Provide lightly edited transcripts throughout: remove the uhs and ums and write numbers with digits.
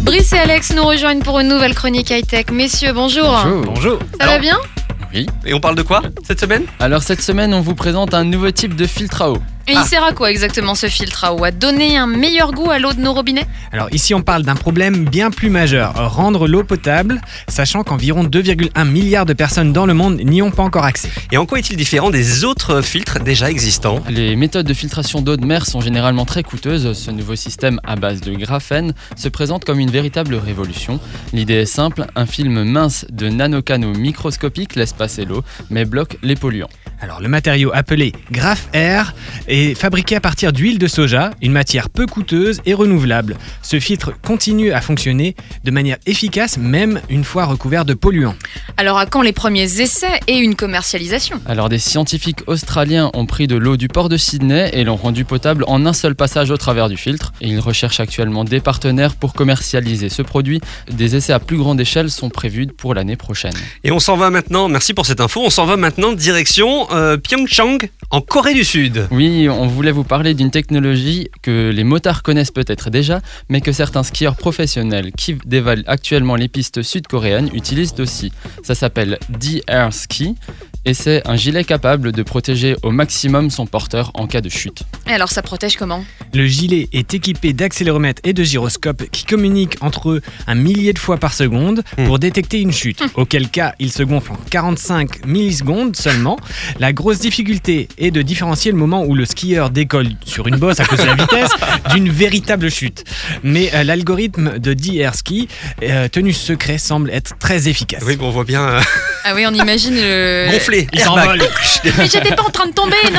Brice et Alex nous rejoignent pour une nouvelle chronique high-tech. Messieurs, bonjour. Bonjour. Ça va bien ? Oui. Et on parle de quoi cette semaine ? Alors cette semaine, on vous présente un nouveau type de filtre à eau. Et il sert à quoi exactement ce filtre à eau ? À donner un meilleur goût à l'eau de nos robinets ? Alors ici on parle d'un problème bien plus majeur, rendre l'eau potable, sachant qu'environ 2,1 milliards de personnes dans le monde n'y ont pas encore accès. Et en quoi est-il différent des autres filtres déjà existants ? Les méthodes de filtration d'eau de mer sont généralement très coûteuses. Ce nouveau système à base de graphène se présente comme une véritable révolution. L'idée est simple, un film mince de nanocanaux microscopiques laisse passer l'eau, mais bloque les polluants. Alors le matériau appelé GraphAir est fabriqué à partir d'huile de soja, une matière peu coûteuse et renouvelable. Ce filtre continue à fonctionner de manière efficace même une fois recouvert de polluants. Alors à quand les premiers essais et une commercialisation ? Alors des scientifiques australiens ont pris de l'eau du port de Sydney et l'ont rendue potable en un seul passage au travers du filtre. Et ils recherchent actuellement des partenaires pour commercialiser ce produit. Des essais à plus grande échelle sont prévus pour l'année prochaine. Et on s'en va maintenant, merci pour cette info, on s'en va maintenant direction Pyeongchang, en Corée du Sud. Oui, on voulait vous parler d'une technologie que les motards connaissent peut-être déjà, mais que certains skieurs professionnels qui dévalent actuellement les pistes sud-coréennes utilisent aussi. Ça s'appelle D-Air Ski et c'est un gilet capable de protéger au maximum son porteur en cas de chute. Et alors ça protège comment ? Le gilet est équipé d'accéléromètres et de gyroscopes qui communiquent entre eux 1 millier de fois par seconde pour détecter une chute. Auquel cas, il se gonfle en 45 millisecondes seulement. La grosse difficulté est de différencier le moment où le skieur décolle sur une bosse à cause de la vitesse d'une véritable chute. Mais l'algorithme de D-Air Ski, tenu secret, semble être très efficace. Oui, on voit bien Ah oui, on imagine le... gonfler, Il airbag. s'envole. Mais j'étais pas en train de tomber, non ?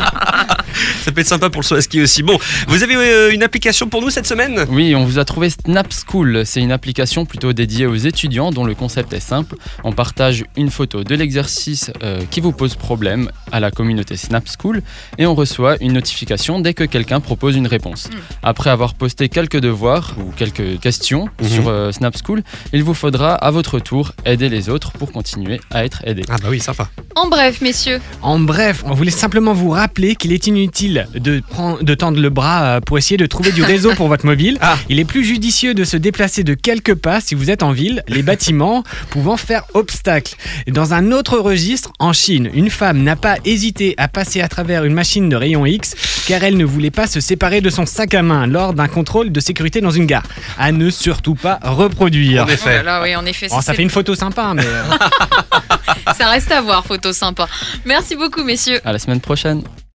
Ça peut être sympa pour le saut à ski aussi. Bon, vous avez une application pour nous cette semaine ? Oui, on vous a trouvé Snap School. C'est une application plutôt dédiée aux étudiants dont le concept est simple. On partage une photo de l'exercice qui vous pose problème à la communauté Snap School et on reçoit une notification dès que quelqu'un propose une réponse. Après avoir posté quelques devoirs ou quelques questions sur Snap School, il vous faudra à votre tour aider les autres pour continuer à être aidés. Ah bah oui, sympa. En bref, messieurs, En bref, on voulait simplement vous rappeler qu'il est inutile de tendre le bras pour essayer de trouver du réseau pour votre mobile. Il est plus judicieux de se déplacer de quelques pas si vous êtes en ville, les bâtiments pouvant faire obstacle. Et dans un autre registre, en Chine, une femme n'a pas hésité à passer à travers une machine de rayon X car elle ne voulait pas se séparer de son sac à main lors d'un contrôle de sécurité dans une gare. À ne surtout pas reproduire. En effet. oh là là, oui, en effet, Oh, ça fait une photo sympa, mais... ça reste à voir, photo sympa. Merci beaucoup, messieurs. À la semaine prochaine.